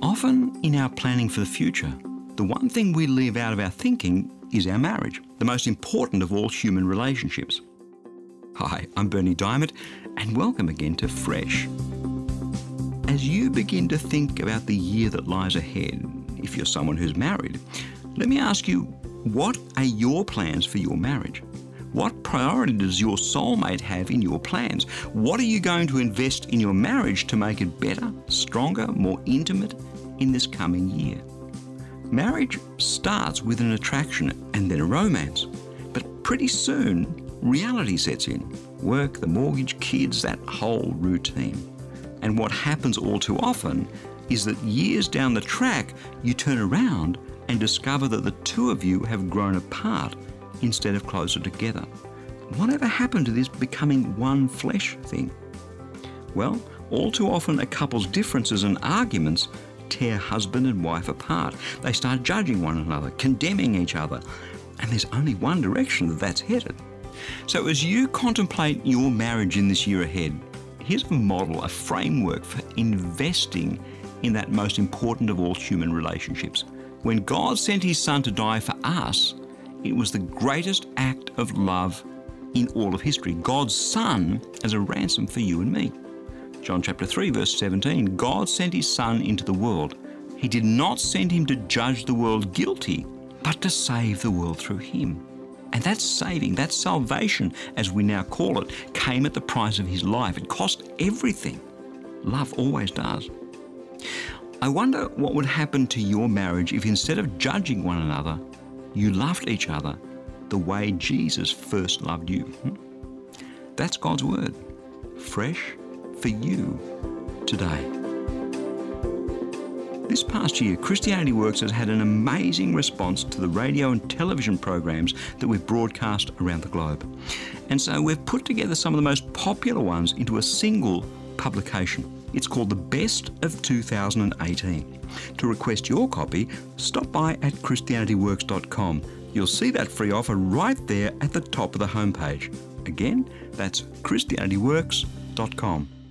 Often in our planning for the future, the one thing we leave out of our thinking is our marriage, the most important of all human relationships. Hi, I'm Berni Dymet, and welcome again to Fresh. As you begin to think about the year that lies ahead, if you're someone who's married, let me ask you, what are your plans for your marriage? What priority does your soulmate have in your plans? What are you going to invest in your marriage to make it better, stronger, more intimate in this coming year? Marriage starts with an attraction and then a romance, but pretty soon reality sets in. Work, the mortgage, kids, that whole routine. And what happens all too often is that years down the track, you turn around and discover that the two of you have grown apart instead of closer together. Whatever happened to this becoming one flesh thing? Well, all too often a couple's differences and arguments tear husband and wife apart. They start judging one another, condemning each other, and there's only one direction that's headed. So as you contemplate your marriage in this year ahead, here's a model, a framework for investing in that most important of all human relationships. When God sent His Son to die for us, it was the greatest act of love in all of history. God's Son as a ransom for you and me. John chapter 3 verse 17, God sent His Son into the world. He did not send Him to judge the world guilty, but to save the world through Him. And that saving, that salvation, as we now call it, came at the price of His life. It cost everything. Love always does. I wonder what would happen to your marriage if instead of judging one another, you loved each other the way Jesus first loved you. That's God's Word, fresh for you today. This past year, Christianity Works has had an amazing response to the radio and television programs that we've broadcast around the globe. And so we've put together some of the most popular ones into a single publication. It's called The Best of 2018. To request your copy, stop by at ChristianityWorks.com. You'll see that free offer right there at the top of the homepage. Again, that's ChristianityWorks.com.